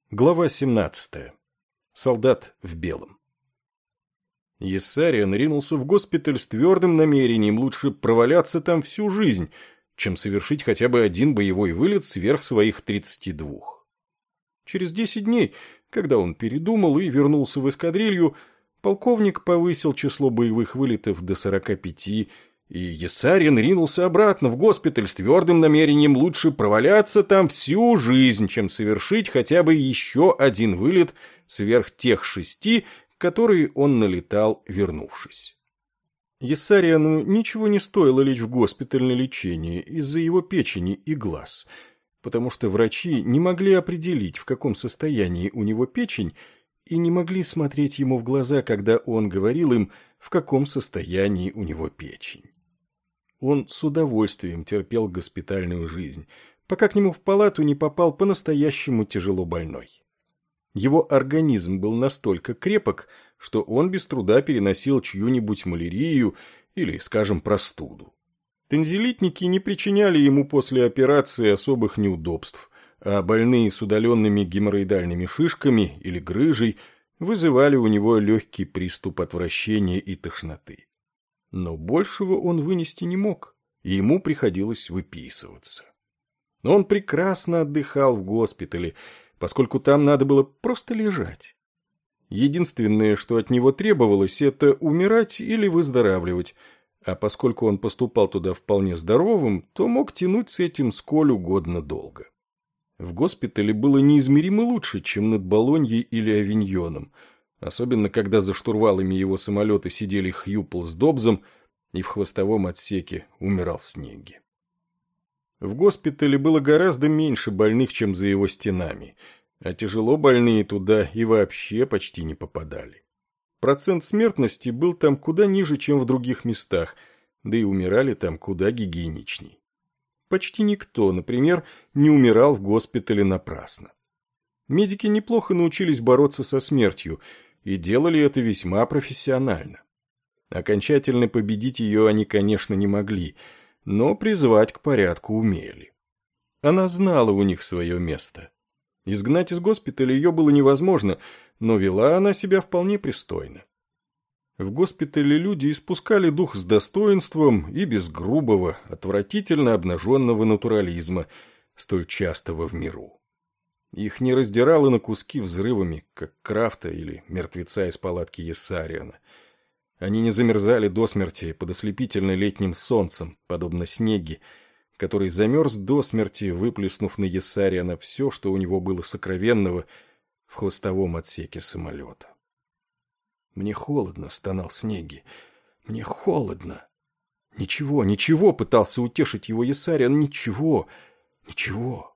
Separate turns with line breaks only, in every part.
Глава 17. Солдат в белом. Ессариан ринулся в госпиталь с твердым намерением лучше проваляться там всю жизнь, чем совершить хотя бы один боевой вылет сверх своих 32. Через 10 дней, когда он передумал и вернулся в эскадрилью, полковник повысил число боевых вылетов до 45, и Ессариан ринулся обратно в госпиталь с твердым намерением лучше проваляться там всю жизнь, чем совершить хотя бы еще один вылет сверх тех 6, которые он налетал, вернувшись. Ессариану ничего не стоило лечь в госпиталь на лечение из-за его печени и глаз, потому что врачи не могли определить, в каком состоянии у него печень, и не могли смотреть ему в глаза, когда он говорил им, в каком состоянии у него печень. Он с удовольствием терпел госпитальную жизнь, пока к нему в палату не попал по-настоящему тяжело больной. Его организм был настолько крепок, что он без труда переносил чью-нибудь малярию или, скажем, простуду. Тонзиллитники не причиняли ему после операции особых неудобств, а больные с удаленными геморроидальными шишками или грыжей вызывали у него легкий приступ отвращения и тошноты. Но большего он вынести не мог, и ему приходилось выписываться. Он прекрасно отдыхал в госпитале, поскольку там надо было просто лежать. Единственное, что от него требовалось, это умирать или выздоравливать, а поскольку он поступал туда вполне здоровым, то мог тянуть с этим сколь угодно долго. В госпитале было неизмеримо лучше, чем над Болоньей или Авиньоном, особенно когда за штурвалами его самолета сидели Хьюпл с Добзом, и в хвостовом отсеке умирал Снегги. В госпитале было гораздо меньше больных, чем за его стенами, а тяжело больные туда и вообще почти не попадали. Процент смертности был там куда ниже, чем в других местах, да и умирали там куда гигиеничней. Почти никто, например, не умирал в госпитале напрасно. Медики неплохо научились бороться со смертью, и делали это весьма профессионально. Окончательно победить ее они, конечно, не могли, но призвать к порядку умели. Она знала у них свое место. Изгнать из госпиталя ее было невозможно, но вела она себя вполне пристойно. В госпитале люди испускали дух с достоинством и без грубого, отвратительно обнаженного натурализма, столь частого в миру. Их не раздирало на куски взрывами, как Крафта или мертвеца из палатки Ессариана. Они не замерзали до смерти под ослепительно летним солнцем, подобно Снегги, который замерз до смерти, выплеснув на Ессариана все, что у него было сокровенного в хвостовом отсеке самолета. «Мне холодно», — стонал Снегги. «Мне холодно». «Ничего, ничего», — пытался утешить его Ессариан. «Ничего, ничего».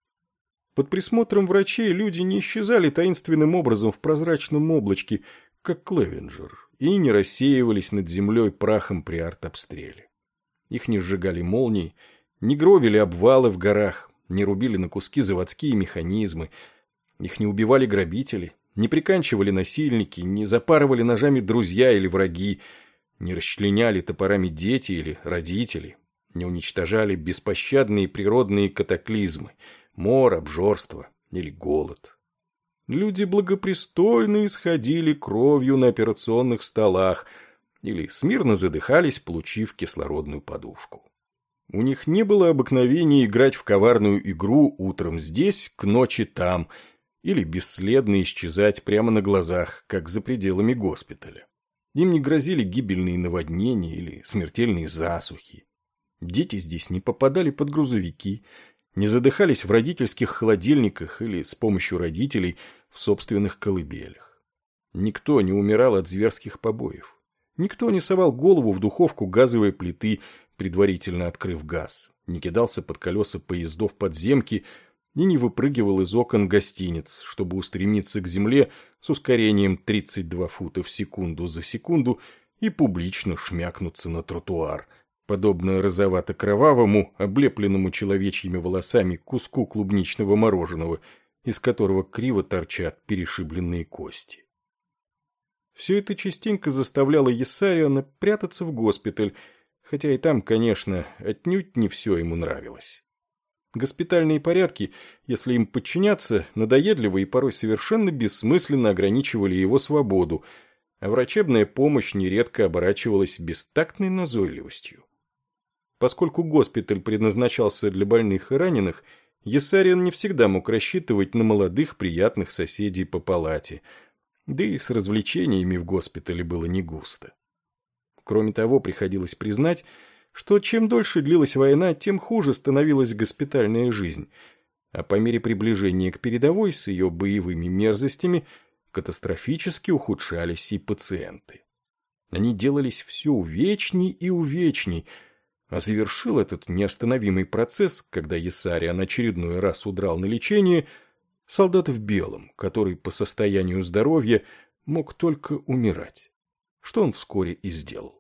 Под присмотром врачей люди не исчезали таинственным образом в прозрачном облачке, как Клевенджер, и не рассеивались над землей прахом при артобстреле. Их не сжигали молнии, не гробили обвалы в горах, не рубили на куски заводские механизмы, их не убивали грабители, не приканчивали насильники, не запарывали ножами друзья или враги, не расчленяли топорами дети или родители, не уничтожали беспощадные природные катаклизмы, мор, обжорство или голод. Люди благопристойно исходили кровью на операционных столах или смирно задыхались, получив кислородную подушку. У них не было обыкновения играть в коварную игру утром здесь, к ночи там, или бесследно исчезать прямо на глазах, как за пределами госпиталя. Им не грозили гибельные наводнения или смертельные засухи. Дети здесь не попадали под грузовики, не задыхались в родительских холодильниках или с помощью родителей в собственных колыбелях. Никто не умирал от зверских побоев. Никто не совал голову в духовку газовой плиты, предварительно открыв газ, не кидался под колеса поездов подземки и не выпрыгивал из окон гостиниц, чтобы устремиться к земле с ускорением 32 фута в секунду за секунду и публично шмякнуться на тротуар, подобно розовато-кровавому, облепленному человечьими волосами куску клубничного мороженого, из которого криво торчат перешибленные кости. Все это частенько заставляло Ессариана прятаться в госпиталь, хотя и там, конечно, отнюдь не все ему нравилось. Госпитальные порядки, если им подчиняться, надоедливо и порой совершенно бессмысленно ограничивали его свободу, а врачебная помощь нередко оборачивалась бестактной назойливостью. Поскольку госпиталь предназначался для больных и раненых, Ессариан не всегда мог рассчитывать на молодых приятных соседей по палате, да и с развлечениями в госпитале было не густо. Кроме того, приходилось признать, что чем дольше длилась война, тем хуже становилась госпитальная жизнь, а по мере приближения к передовой с ее боевыми мерзостями катастрофически ухудшались и пациенты. Они делались все увечней и увечней, а завершил этот неостановимый процесс, когда Ессариан очередной раз удрал на лечение, солдат в белом, который по состоянию здоровья мог только умирать, что он вскоре и сделал.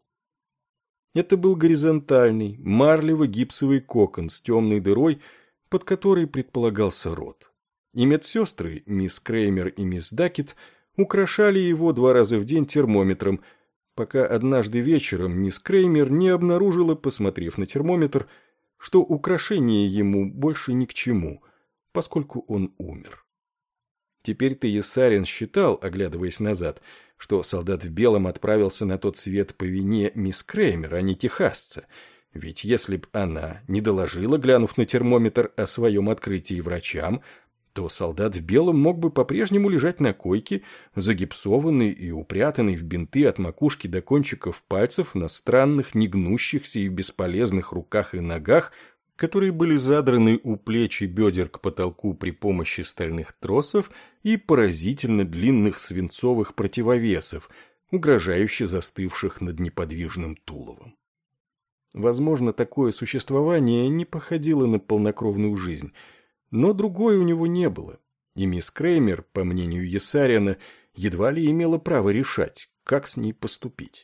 Это был горизонтальный, марлево-гипсовый кокон с темной дырой, под которой предполагался род. И медсестры, мисс Креймер и мисс Дакет, украшали его 2 раза в день термометром, пока однажды вечером мисс Креймер не обнаружила, посмотрев на термометр, что украшение ему больше ни к чему, поскольку он умер. Теперь-то Ессариан считал, оглядываясь назад, что солдат в белом отправился на тот свет по вине мисс Креймер, а не техасца, ведь если б она не доложила, глянув на термометр, о своем открытии врачам, то солдат в белом мог бы по-прежнему лежать на койке, загипсованный и упрятанный в бинты от макушки до кончиков пальцев на странных, негнущихся и бесполезных руках и ногах, которые были задраны у плеч и бедер к потолку при помощи стальных тросов и поразительно длинных свинцовых противовесов, угрожающе застывших над неподвижным туловом. Возможно, такое существование не походило на полнокровную жизнь, но другой у него не было, и мисс Креймер, по мнению Ессариана, едва ли имела право решать, как с ней поступить.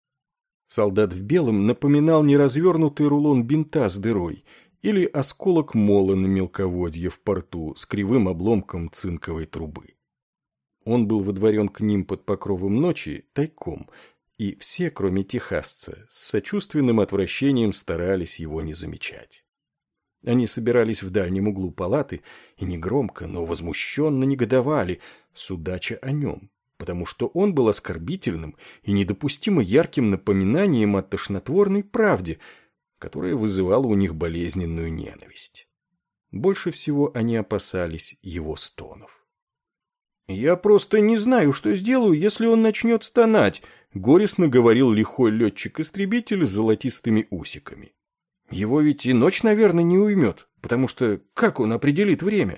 Солдат в белом напоминал неразвернутый рулон бинта с дырой или осколок мола на мелководье в порту с кривым обломком цинковой трубы. Он был выдворен к ним под покровом ночи тайком, и все, кроме техасца, с сочувственным отвращением старались его не замечать. Они собирались в дальнем углу палаты и негромко, но возмущенно негодовали, судача о нем, потому что он был оскорбительным и недопустимо ярким напоминанием о тошнотворной правде, которая вызывала у них болезненную ненависть. Больше всего они опасались его стонов. «Я просто не знаю, что сделаю, если он начнет стонать», — горестно говорил лихой летчик-истребитель с золотистыми усиками. «Его ведь и ночь, наверное, не уймет, потому что как он определит время?»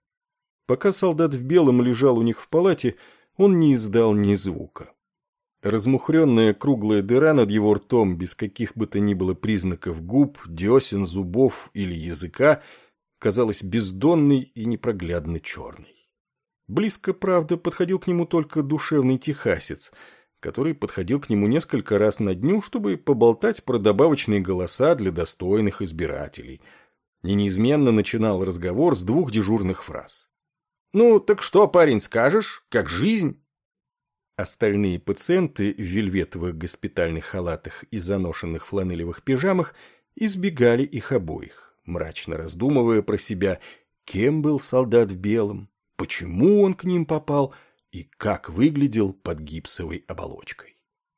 Пока солдат в белом лежал у них в палате, он не издал ни звука. Размухренная круглая дыра над его ртом, без каких бы то ни было признаков губ, десен, зубов или языка, казалась бездонной и непроглядно черной. Близко, правда, подходил к нему только душевный техасец, который подходил к нему несколько раз на дню, чтобы поболтать про добавочные голоса для достойных избирателей, и неизменно начинал разговор с 2 дежурных фраз. «Ну, так что, парень, скажешь? Как жизнь?» Остальные пациенты в вельветовых госпитальных халатах и заношенных фланелевых пижамах избегали их обоих, мрачно раздумывая про себя, кем был солдат в белом, почему он к ним попал и как выглядел под гипсовой оболочкой.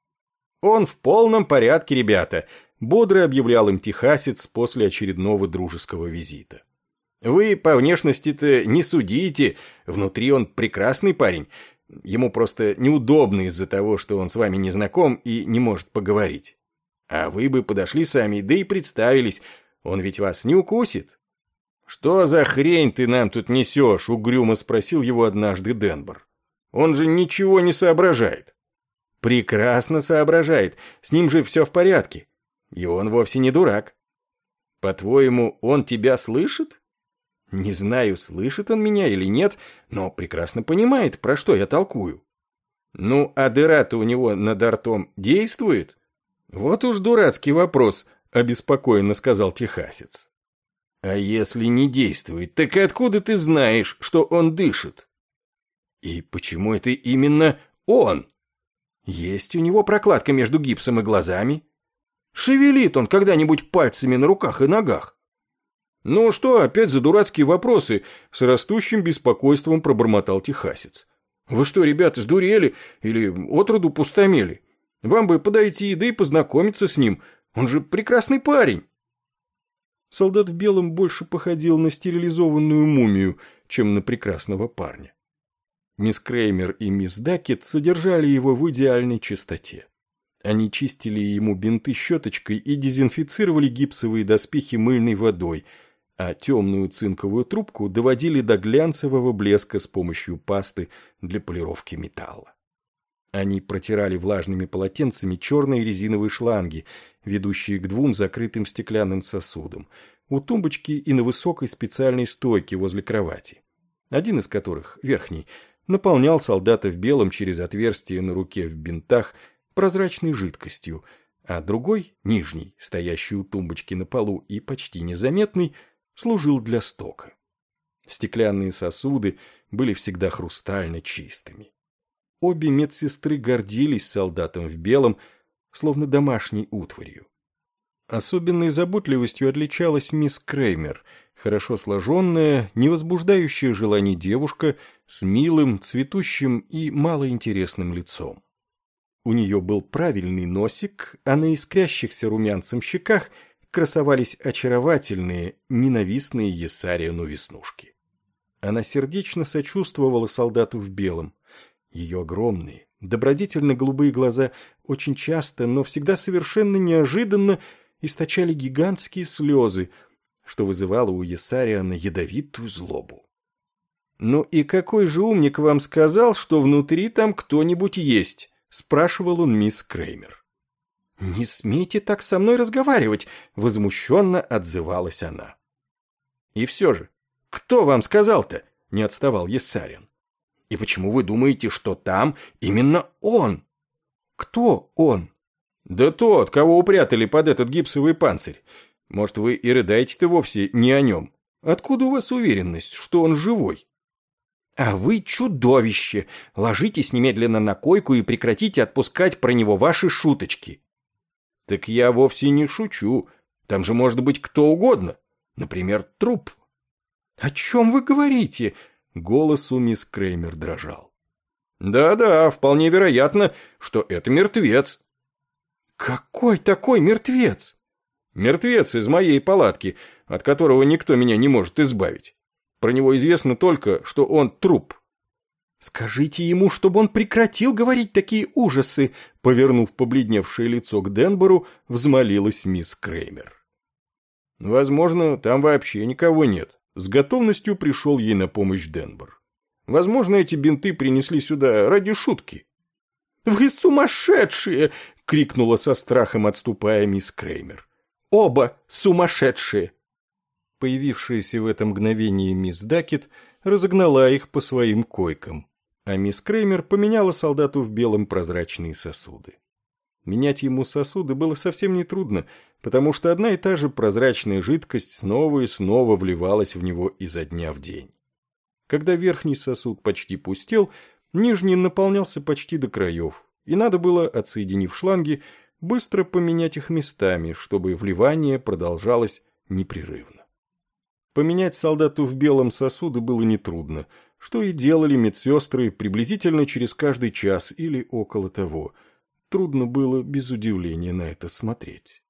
«Он в полном порядке, ребята», — бодро объявлял им техасец после очередного дружеского визита. «Вы по внешности-то не судите, внутри он прекрасный парень. Ему просто неудобно из-за того, что он с вами не знаком и не может поговорить. А вы бы подошли сами, да и представились, он ведь вас не укусит». «Что за хрень ты нам тут несешь?» — угрюмо спросил его однажды Денбор. «Он же ничего не соображает». «Прекрасно соображает, с ним же все в порядке. И он вовсе не дурак. По-твоему, он тебя слышит?» «Не знаю, слышит он меня или нет, но прекрасно понимает, про что я толкую». «Ну, а дыра-то у него над ртом действует?» «Вот уж дурацкий вопрос», — обеспокоенно сказал техасец. «А если не действует, так откуда ты знаешь, что он дышит?» «И почему это именно он? Есть у него прокладка между гипсом и глазами. Шевелит он когда-нибудь пальцами на руках и ногах?» «Ну что опять за дурацкие вопросы?» – с растущим беспокойством пробормотал техасец. «Вы что, ребята, сдурели? Или отроду пустомели? Вам бы подойти, да и познакомиться с ним. Он же прекрасный парень!» Солдат в белом больше походил на стерилизованную мумию, чем на прекрасного парня. Мисс Креймер и мисс Дакет содержали его в идеальной чистоте. Они чистили ему бинты щеточкой и дезинфицировали гипсовые доспехи мыльной водой, а темную цинковую трубку доводили до глянцевого блеска с помощью пасты для полировки металла. Они протирали влажными полотенцами черные резиновые шланги, ведущие к двум закрытым стеклянным сосудам, у тумбочки и на высокой специальной стойке возле кровати, один из которых, верхний, наполнял солдата в белом через отверстие на руке в бинтах прозрачной жидкостью, а другой, нижний, стоящий у тумбочки на полу и почти незаметный, служил для стока. Стеклянные сосуды были всегда хрустально чистыми. Обе медсестры гордились солдатом в белом, словно домашней утварью. Особенной заботливостью отличалась мисс Креймер, хорошо сложенная, не возбуждающая желаний девушка с милым, цветущим и малоинтересным лицом. У нее был правильный носик, а на искрящихся румянцем щеках красовались очаровательные, ненавистные Есариону веснушки. Она сердечно сочувствовала солдату в белом. Ее огромные, добродетельно-голубые глаза очень часто, но всегда совершенно неожиданно источали гигантские слезы, что вызывало у Есариона ядовитую злобу. «Ну и какой же умник вам сказал, что внутри там кто-нибудь есть?» — спрашивал он мисс Креймер. «Не смейте так со мной разговаривать!» — возмущенно отзывалась она. «И все же, кто вам сказал-то?» — не отставал Есарион. «И почему вы думаете, что там именно он?» «Кто он?» «Да тот, кого упрятали под этот гипсовый панцирь. Может, вы и рыдаете-то вовсе не о нем. Откуда у вас уверенность, что он живой?» «А вы чудовище! Ложитесь немедленно на койку и прекратите отпускать про него ваши шуточки!» «Так я вовсе не шучу. Там же может быть кто угодно. Например, труп». «О чем вы говорите?» Голос у мисс Креймер дрожал. «Да-да, вполне вероятно, что это мертвец». «Какой такой мертвец?» «Мертвец из моей палатки, от которого никто меня не может избавить. Про него известно только, что он труп». «Скажите ему, чтобы он прекратил говорить такие ужасы», повернув побледневшее лицо к Денбору, взмолилась мисс Креймер. «Возможно, там вообще никого нет». С готовностью пришел ей на помощь Денбор. «Возможно, эти бинты принесли сюда ради шутки». «Вы сумасшедшие!» — крикнула со страхом, отступая мисс Креймер. «Оба сумасшедшие!» Появившаяся в это мгновение мисс Дакет разогнала их по своим койкам, а мисс Креймер поменяла солдату в белом прозрачные сосуды. Менять ему сосуды было совсем нетрудно, потому что одна и та же прозрачная жидкость снова и снова вливалась в него изо дня в день. Когда верхний сосуд почти пустел, нижний наполнялся почти до краев, и надо было, отсоединив шланги, быстро поменять их местами, чтобы вливание продолжалось непрерывно. Поменять солдату в белом сосуды было нетрудно, что и делали медсестры приблизительно через каждый час или около того. Трудно было без удивления на это смотреть.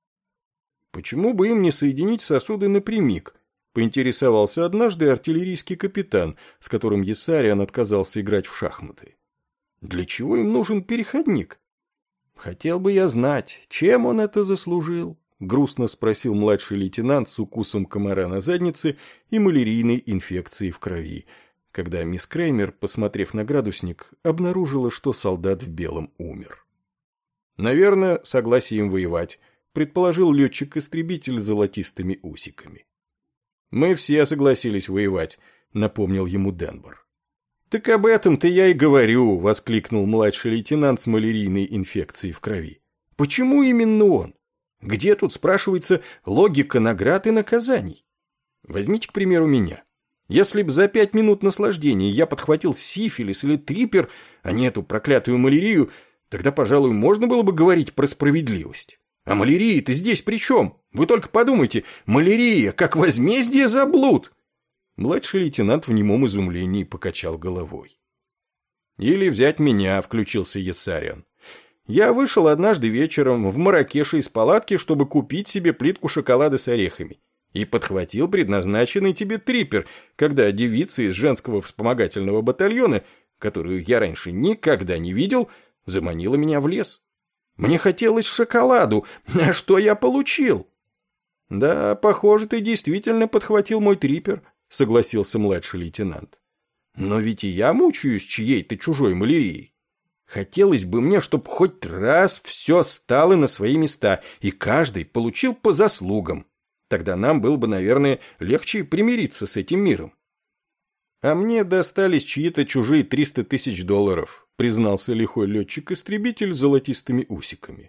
«Почему бы им не соединить сосуды напрямик?» — поинтересовался однажды артиллерийский капитан, с которым Есарион отказался играть в шахматы. «Для чего им нужен переходник?» «Хотел бы я знать, чем он это заслужил?» — грустно спросил младший лейтенант с укусом комара на заднице и малярийной инфекцией в крови, когда мисс Креймер, посмотрев на градусник, обнаружила, что солдат в белом умер. «Наверное, согласием воевать», — предположил летчик-истребитель с золотистыми усиками. «Мы все согласились воевать», — напомнил ему Денбор. «Так об этом-то я и говорю», — воскликнул младший лейтенант с малярийной инфекцией в крови. «Почему именно он? Где тут, спрашивается, логика наград и наказаний? Возьмите, к примеру, меня. Если б за 5 минут наслаждения я подхватил сифилис или трипер, а не эту проклятую малярию, тогда, пожалуй, можно было бы говорить про справедливость. А малярия-то здесь при чем? Вы только подумайте, малярия как возмездие за блуд!» Младший лейтенант в немом изумлении покачал головой. «Или взять меня», — включился Ессариан. «Я вышел однажды вечером в Марракеше из палатки, чтобы купить себе плитку шоколада с орехами, и подхватил предназначенный тебе трипер, когда девица из женского вспомогательного батальона, которую я раньше никогда не видел, заманила меня в лес. Мне хотелось шоколаду, а что я получил?» «Да, похоже, ты действительно подхватил мой трипер», — согласился младший лейтенант. «Но ведь и я мучаюсь чьей-то чужой малярией. Хотелось бы мне, чтобы хоть раз все стало на свои места, и каждый получил по заслугам. Тогда нам было бы, наверное, легче примириться с этим миром». «А мне достались чьи-то чужие $300 000, признался лихой летчик-истребитель с золотистыми усиками.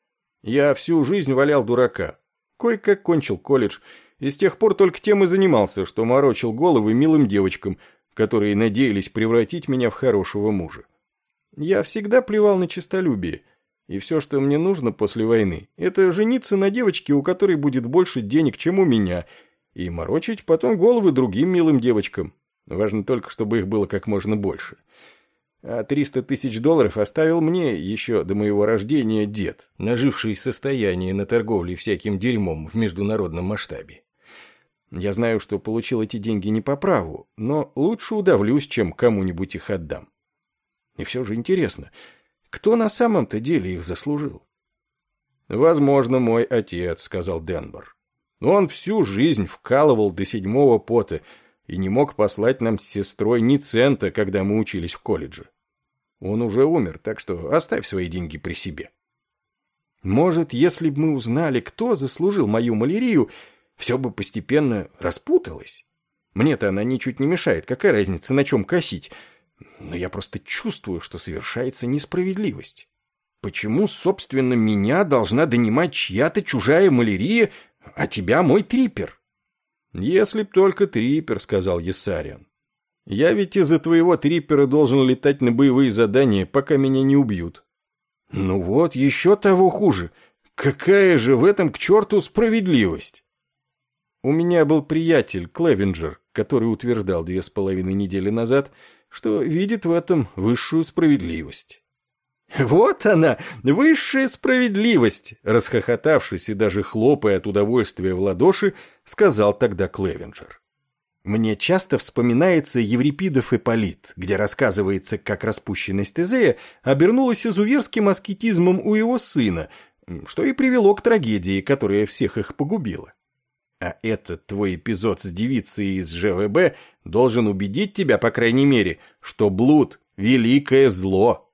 «Я всю жизнь валял дурака. Кое-как кончил колледж, и с тех пор только тем и занимался, что морочил головы милым девочкам, которые надеялись превратить меня в хорошего мужа. Я всегда плевал на честолюбие, и все, что мне нужно после войны, это жениться на девочке, у которой будет больше денег, чем у меня, и морочить потом головы другим милым девочкам. Важно только, чтобы их было как можно больше. А $300 000 оставил мне еще до моего рождения дед, наживший состояние на торговле всяким дерьмом в международном масштабе. Я знаю, что получил эти деньги не по праву, но лучше удавлюсь, чем кому-нибудь их отдам. И все же интересно, кто на самом-то деле их заслужил?» «Возможно, мой отец», — сказал Денбор. «Он всю жизнь вкалывал до 7-го пота и не мог послать нам с сестрой ни цента, когда мы учились в колледже. Он уже умер, так что оставь свои деньги при себе». «Может, если бы мы узнали, кто заслужил мою малярию, все бы постепенно распуталось? Мне-то она ничуть не мешает, какая разница, на чем косить? Но я просто чувствую, что совершается несправедливость. Почему, собственно, меня должна донимать чья-то чужая малярия, а тебя мой трипер?» «Если б только трипер», — сказал Ессариан. «Я ведь из-за твоего трипера должен летать на боевые задания, пока меня не убьют». «Ну вот, еще того хуже. Какая же в этом к черту справедливость?» У меня был приятель, Клевенджер, который утверждал 2,5 недели назад, что видит в этом высшую справедливость. «Вот она, высшая справедливость!» Расхохотавшись и даже хлопая от удовольствия в ладоши, сказал тогда Клевенджер. «Мне часто вспоминается Еврипидов Ипполит, где рассказывается, как распущенность Тезея обернулась изуверским аскетизмом у его сына, что и привело к трагедии, которая всех их погубила. А этот твой эпизод с девицей из ЖВБ должен убедить тебя, по крайней мере, что блуд — великое зло».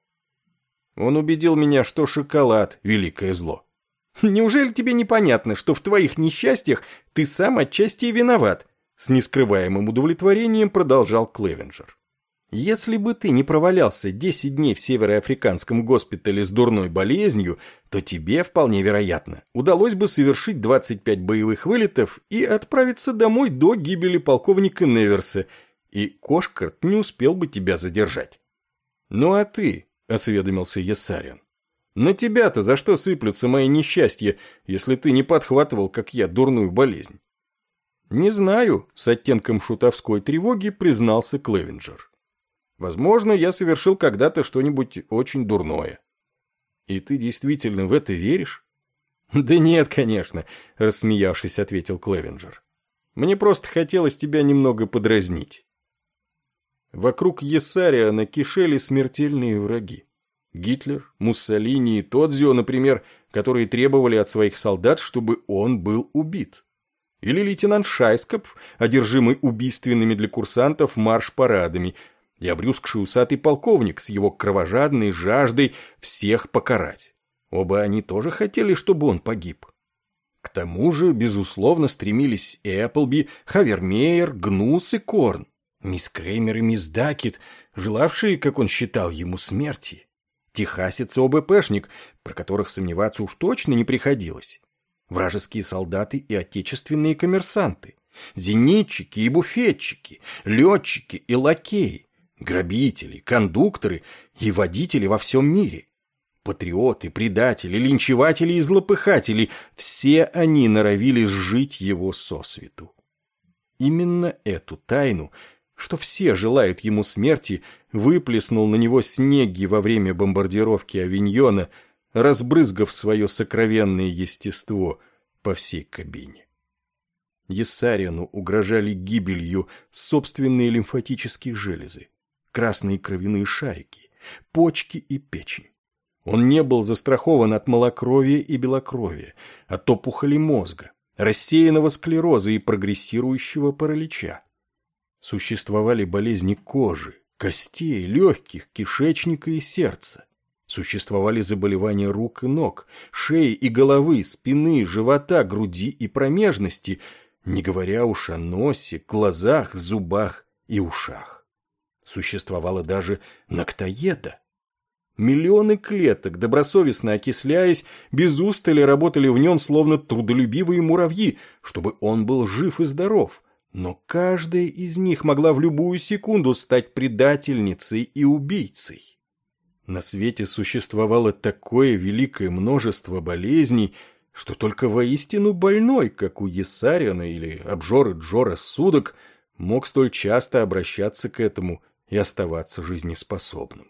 Он убедил меня, что шоколад — великое зло. «Неужели тебе непонятно, что в твоих несчастьях ты сам отчасти и виноват?» С нескрываемым удовлетворением продолжал Клевенджер. «Если бы ты не провалялся 10 дней в североафриканском госпитале с дурной болезнью, то тебе, вполне вероятно, удалось бы совершить 25 боевых вылетов и отправиться домой до гибели полковника Неверса, и Кошкарт не успел бы тебя задержать». «Ну а ты?» — осведомился Ессариан. «На тебя-то за что сыплются мои несчастья, если ты не подхватывал, как я, дурную болезнь?» «Не знаю», — с оттенком шутовской тревоги признался Клевенджер. «Возможно, я совершил когда-то что-нибудь очень дурное». «И ты действительно в это веришь?» «Да нет, конечно», — рассмеявшись, ответил Клевенджер. «Мне просто хотелось тебя немного подразнить». Вокруг Ессариана кишели смертельные враги. Гитлер, Муссолини и Тодзио, например, которые требовали от своих солдат, чтобы он был убит. Или лейтенант Шайскопф, одержимый убийственными для курсантов марш-парадами, и обрюзгший усатый полковник с его кровожадной жаждой всех покарать. Оба они тоже хотели, чтобы он погиб. К тому же, безусловно, стремились Эпплби, Хавермеер, Гнус и Корн, мисс Креймер и мисс Дакет, желавшие, как он считал, ему смерти. Техасец и ОБПшник, про которых сомневаться уж точно не приходилось. Вражеские солдаты и отечественные коммерсанты, зенитчики и буфетчики, летчики и лакеи, грабители, кондукторы и водители во всем мире. патриоты, предатели, линчеватели и злопыхатели – все они норовили сжить его сосвету. Именно эту тайну, что все желают ему смерти, выплеснул на него Снегги во время бомбардировки Авиньона, разбрызгав свое сокровенное естество по всей кабине. Ессариану угрожали гибелью собственные лимфатические железы, красные кровяные шарики, почки и печень. Он не был застрахован от малокровия и белокровия, от опухоли мозга, рассеянного склероза и прогрессирующего паралича. Существовали болезни кожи, костей, легких, кишечника и сердца. Существовали заболевания рук и ног, шеи и головы, спины, живота, груди и промежности, не говоря уж о носе, глазах, зубах и ушах. Существовало даже ногтоеда. Миллионы клеток, добросовестно окисляясь, без устали работали в нем словно трудолюбивые муравьи, чтобы он был жив и здоров. Но каждая из них могла в любую секунду стать предательницей и убийцей. На свете существовало такое великое множество болезней, что только воистину больной, как у Ессариана или обжоры Джо рассудок, мог столь часто обращаться к этому и оставаться жизнеспособным.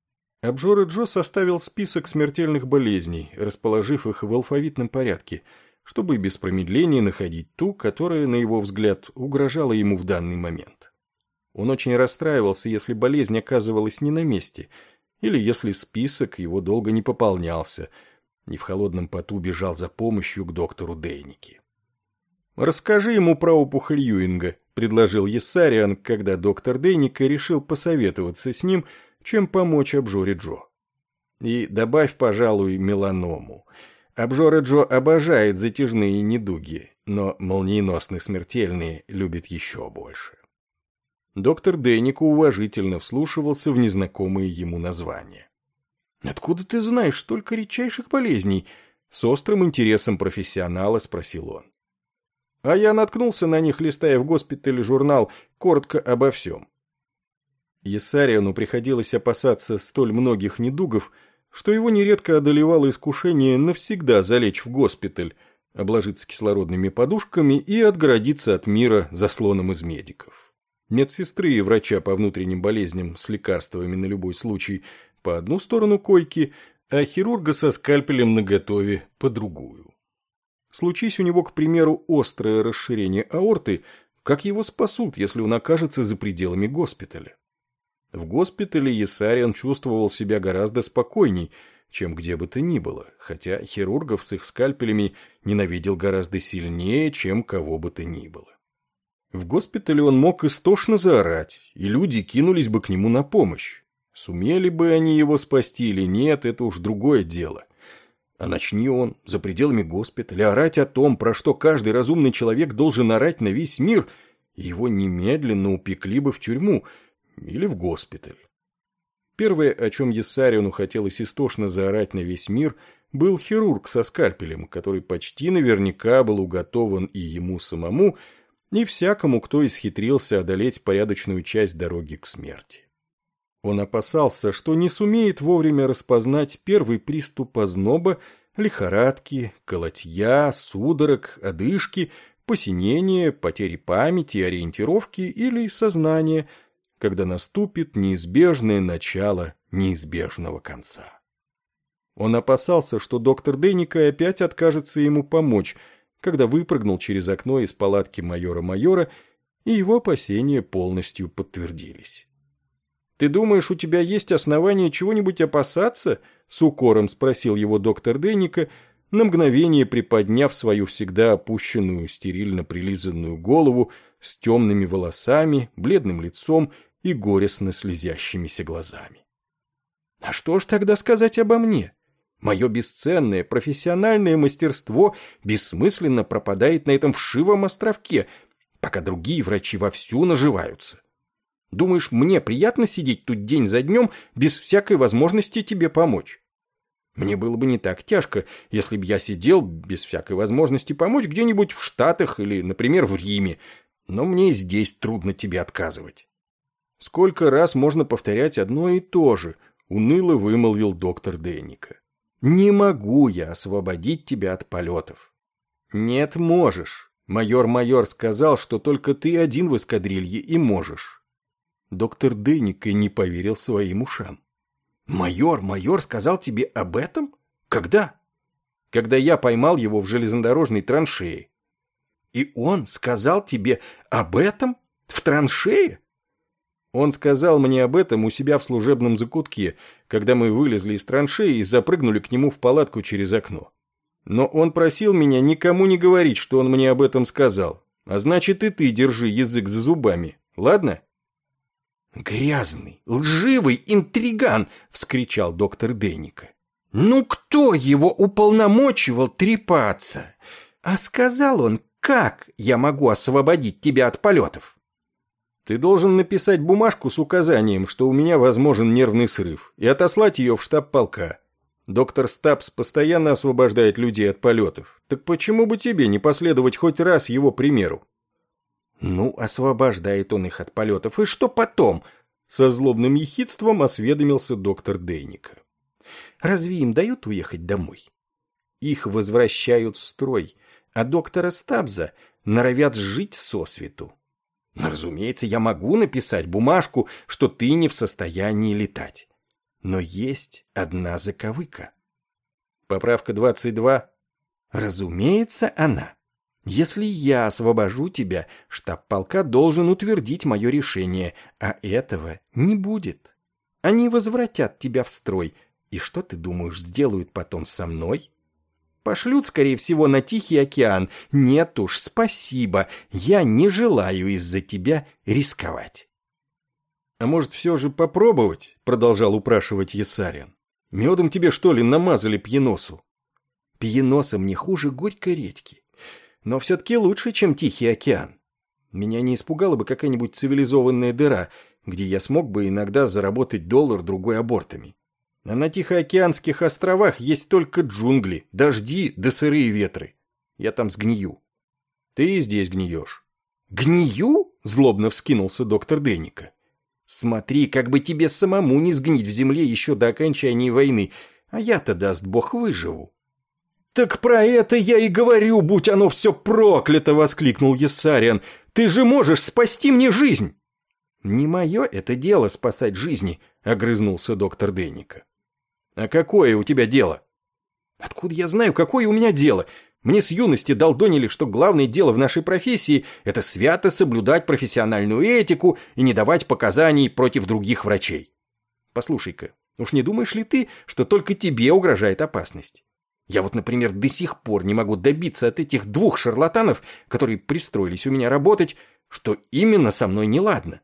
Обжора Джо составил список смертельных болезней, расположив их в алфавитном порядке, чтобы без промедления находить ту, которая, на его взгляд, угрожала ему в данный момент. Он очень расстраивался, если болезнь оказывалась не на месте, или если список его долго не пополнялся, и в холодном поту бежал за помощью к доктору Дейнике. «Расскажи ему про опухоль Юинга», — предложил Ессариан, когда доктор Дейника решил посоветоваться с ним, чем помочь обжоре Джо. И добавь, пожалуй, меланому. Обжора Джо обожает затяжные недуги, но молниеносно смертельные любит еще больше. Доктор Дейник уважительно вслушивался в незнакомые ему названия. «Откуда ты знаешь столько редчайших болезней?» — с острым интересом профессионала спросил он. «А я наткнулся на них, листая в госпитале журнал «Коротко обо всем». Ессариану приходилось опасаться столь многих недугов, что его нередко одолевало искушение навсегда залечь в госпиталь, обложиться кислородными подушками и отгородиться от мира заслоном из медиков. Медсестры и врача по внутренним болезням с лекарствами на любой случай по одну сторону койки, а хирурга со скальпелем наготове по другую. Случись у него, к примеру, острое расширение аорты, как его спасут, если он окажется за пределами госпиталя? В госпитале Ессариан чувствовал себя гораздо спокойней, чем где бы то ни было, хотя хирургов с их скальпелями ненавидел гораздо сильнее, чем кого бы то ни было. В госпитале он мог истошно заорать, и люди кинулись бы к нему на помощь. Сумели бы они его спасти или нет, это уж другое дело. А начни он за пределами госпиталя орать о том, про что каждый разумный человек должен орать на весь мир, его немедленно упекли бы в тюрьму или в госпиталь. Первое, о чем Ессариану хотелось истошно заорать на весь мир, был хирург со скальпелем, который почти наверняка был уготован и ему самому, и всякому, кто исхитрился одолеть порядочную часть дороги к смерти. Он опасался, что не сумеет вовремя распознать первый приступ озноба, лихорадки, колотья, судорог, одышки, посинения, потери памяти, ориентировки или сознания, когда наступит неизбежное начало неизбежного конца. Он опасался, что доктор Дейника опять откажется ему помочь, когда выпрыгнул через окно из палатки майора, и его опасения полностью подтвердились. «Ты думаешь, у тебя есть основания чего-нибудь опасаться?» — с укором спросил его доктор Дейника, на мгновение приподняв свою всегда опущенную, стерильно прилизанную голову с темными волосами, бледным лицом и горестно слезящимися глазами. «А что ж тогда сказать обо мне? Мое бесценное профессиональное мастерство бессмысленно пропадает на этом вшивом островке, пока другие врачи вовсю наживаются. Думаешь, мне приятно сидеть тут день за днем без всякой возможности тебе помочь? Мне было бы не так тяжко, если бы я сидел без всякой возможности помочь где-нибудь в Штатах или, например, в Риме, но мне и здесь трудно тебе отказывать». «Сколько раз можно повторять одно и то же?» — уныло вымолвил доктор Дейника. Не могу я освободить тебя от полетов. Нет, можешь. Майор сказал, что только ты один в эскадрилье и можешь. Доктор Дейника не поверил своим ушам. Майор сказал тебе об этом? Когда? Когда я поймал его в железнодорожной траншее. И он сказал тебе об этом? В траншее? Он сказал мне об этом у себя в служебном закутке, когда мы вылезли из траншеи и запрыгнули к нему в палатку через окно. Но он просил меня никому не говорить, что он мне об этом сказал. А значит, и ты держи язык за зубами, ладно? «Грязный, лживый интриган!» — вскричал доктор Дейника. «Ну кто его уполномочивал трепаться? А сказал он, как я могу освободить тебя от полетов?» «Ты должен написать бумажку с указанием, что у меня возможен нервный срыв, и отослать ее в штаб полка. Доктор Стапс постоянно освобождает людей от полетов. Так почему бы тебе не последовать хоть раз его примеру?» «Ну, освобождает он их от полетов, и что потом?» Со злобным ехидством осведомился доктор Дейника. «Разве им дают уехать домой? Их возвращают в строй, а доктора Стапза норовят сжить сосвету. Разумеется, я могу написать бумажку, что ты не в состоянии летать. Но есть одна заковыка». «Поправка 22?» «Разумеется, она. Если я освобожу тебя, штаб полка должен утвердить мое решение, а этого не будет. Они возвратят тебя в строй, и что, ты думаешь, сделают потом со мной? Пошлют, скорее всего, на Тихий океан. Нет уж, спасибо, я не желаю из-за тебя рисковать». «А может, все же попробовать?» — продолжал упрашивать Есарин. «Медом тебе, что ли, намазали пьеносу?» «Пьеноса мне хуже горькой редьки. Но все-таки лучше, чем Тихий океан. Меня не испугала бы какая-нибудь цивилизованная дыра, где я смог бы иногда заработать $1-другой абортами. А на Тихоокеанских островах есть только джунгли, дожди да сырые ветры. Я там сгнию». «Ты и здесь гниешь». «Гнию?» — злобно вскинулся доктор Дейника. «Смотри, как бы тебе самому не сгнить в земле еще до окончания войны, а я-то, даст Бог, выживу». «Так про это я и говорю, будь оно все проклято!» — воскликнул Есариан. «Ты же можешь спасти мне жизнь!» «Не мое это дело спасать жизни», — огрызнулся доктор Дейника. «А какое у тебя дело?» «Откуда я знаю, какое у меня дело? Мне с юности долдонили, что главное дело в нашей профессии — это свято соблюдать профессиональную этику и не давать показаний против других врачей. Послушай-ка, уж не думаешь ли ты, что только тебе угрожает опасность? Я вот, например, до сих пор не могу добиться от этих 2 шарлатанов, которые пристроились у меня работать, что именно со мной неладно».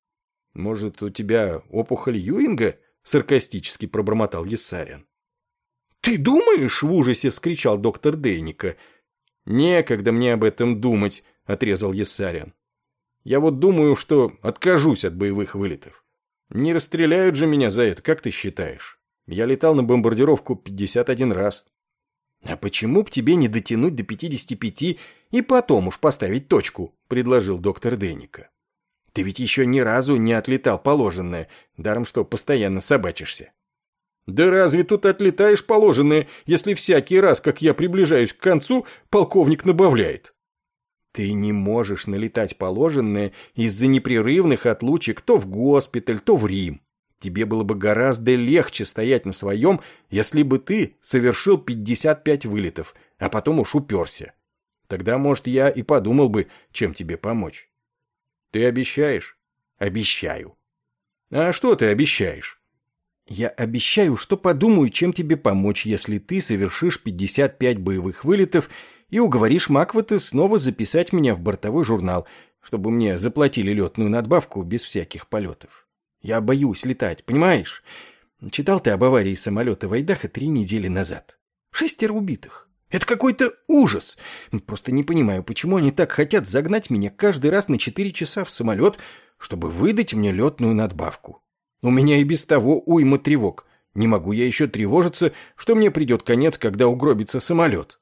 «Может, у тебя опухоль Юинга?» — саркастически пробормотал Есариан. «Ты думаешь?» — в ужасе вскричал доктор Дейника. «Некогда мне об этом думать», — отрезал Есариан. «Я вот думаю, что откажусь от боевых вылетов. Не расстреляют же меня за это, как ты считаешь? Я летал на бомбардировку 51 раз». «А почему б тебе не дотянуть до 55 и потом уж поставить точку?» — предложил доктор Дейника. «Ты ведь еще ни разу не отлетал положенное, даром что постоянно собачишься». «Да разве тут отлетаешь положенное, если всякий раз, как я приближаюсь к концу, полковник набавляет?» «Ты не можешь налетать положенное из-за непрерывных отлучек то в госпиталь, то в Рим. Тебе было бы гораздо легче стоять на своем, если бы ты совершил 55 вылетов, а потом уж уперся. Тогда, может, я и подумал бы, чем тебе помочь». «Ты обещаешь?» «Обещаю». «А что ты обещаешь?» «Я обещаю, что подумаю, чем тебе помочь, если ты совершишь 55 боевых вылетов и уговоришь Маквата снова записать меня в бортовой журнал, чтобы мне заплатили летную надбавку без всяких полетов. Я боюсь летать, понимаешь? Читал ты об аварии самолета в Айдахо 3 недели назад. 6 убитых. Это какой-то ужас. Просто не понимаю, почему они так хотят загнать меня каждый раз на 4 часа в самолет, чтобы выдать мне летную надбавку. У меня и без того уйма тревог. Не могу я еще тревожиться, что мне придет конец, когда угробится самолет».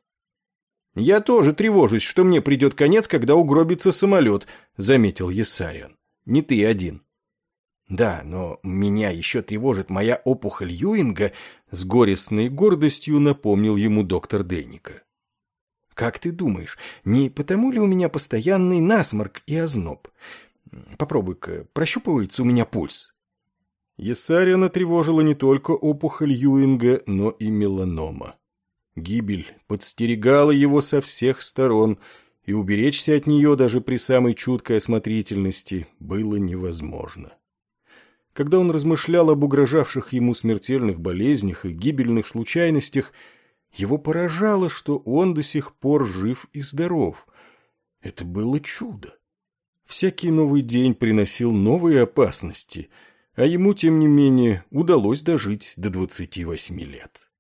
«Я тоже тревожусь, что мне придет конец, когда угробится самолет», — заметил Есариан. «Не ты один». Да, но меня еще тревожит моя опухоль Юинга, с горестной гордостью напомнил ему доктор Денника. Как ты думаешь, не потому ли у меня постоянный насморк и озноб? Попробуй-ка, прощупывается у меня пульс. Есарина тревожила не только опухоль Юинга, но и меланома. Гибель подстерегала его со всех сторон, и уберечься от нее даже при самой чуткой осмотрительности было невозможно. Когда он размышлял об угрожавших ему смертельных болезнях и гибельных случайностях, его поражало, что он до сих пор жив и здоров. Это было чудо. Всякий новый день приносил новые опасности, а ему, тем не менее, удалось дожить до 28 лет.